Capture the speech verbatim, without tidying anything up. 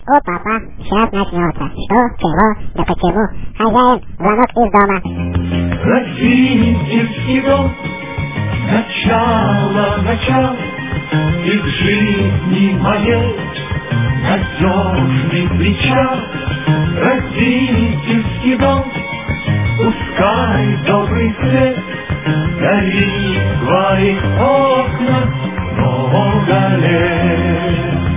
О, папа, сейчас начнется. Что, чего, да почему? Хозяин, звонок из дома. Родительский дом, начало, начало, и в жизни моей надежный причал. Родительский дом, пускай добрый свет горит в твоих окнах много лет.